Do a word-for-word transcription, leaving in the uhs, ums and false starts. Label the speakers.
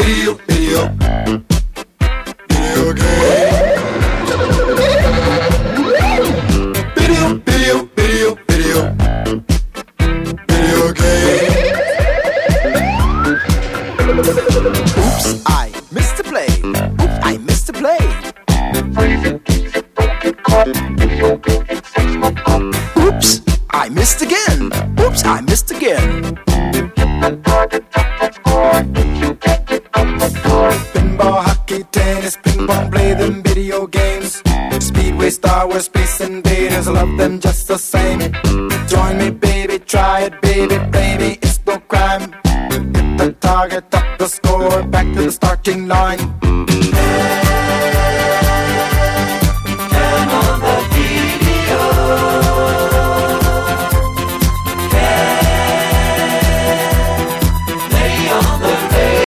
Speaker 1: video, video, video game. Video, video, video, video, video game. Oops, I missed the play. Oops, I missed the play. Oops, I missed again. Oops, I missed again. Pinball, hockey, tennis, ping pong, play them video games. Speedway, Star Wars, Space Invaders, I love them just the same. Join me, baby, try it, baby, baby, it's no crime. Hit the target, up the score, back to the starting line.